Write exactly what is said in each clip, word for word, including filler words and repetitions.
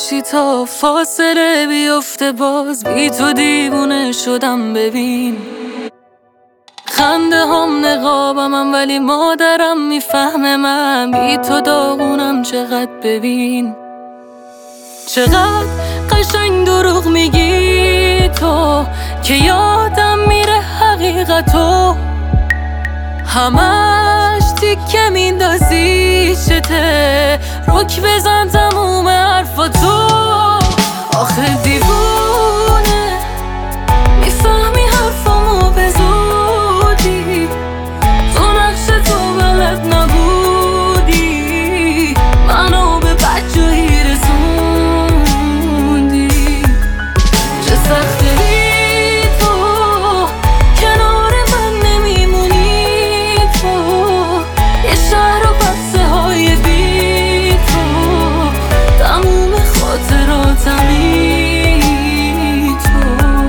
باشی تا فاصله بیفته، باز بی تو دیوونه شدم. ببین خنده هم نقابم ولی مادرم میفهمه من بی تو داغونم چقدر. ببین چقدر قشنگ دروغ میگی تو که یادم میره حقیقتو، همش تیکه میندازی چته، رک بزن تموم حرفاتو. آخه دیوونه میفهمی حرفامو به زودی، تو نقش تو بلد نبودی، منو به بدجایی رسوندی. چه سخته بی تو کنار من نمیمونی، تو یه شهر و بسته های بی تو، تموم خاطراتمی تو.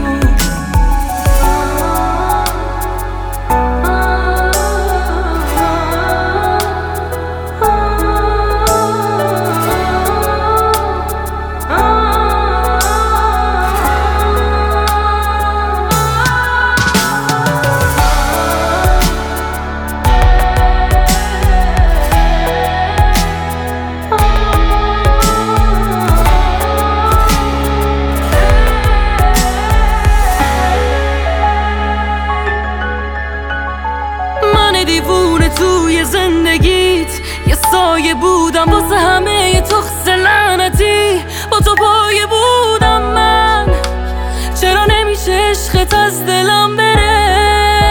دیوونه توی زندگیت یه سایه بودم واسه همه ی تخس لعنتی، با تو پایه بودم من. چرا نمیشه عشقت از دلم بره؟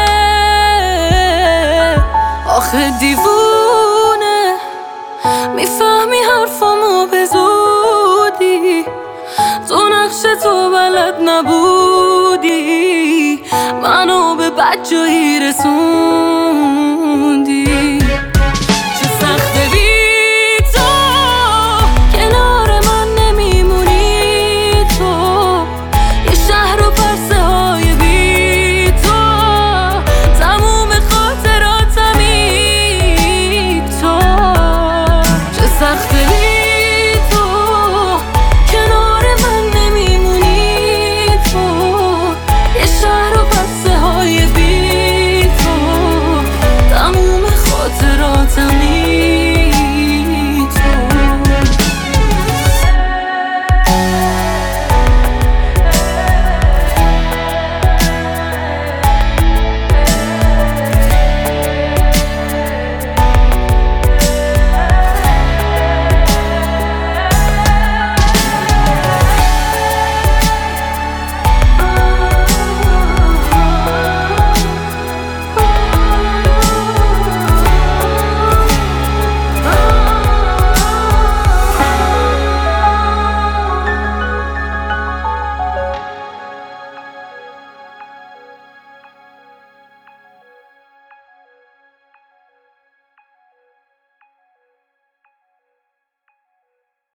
آخه دیوونه میفهمی حرفامو به زودی، تو نقش تو بلد نبودی، منو به بدجایی رسون.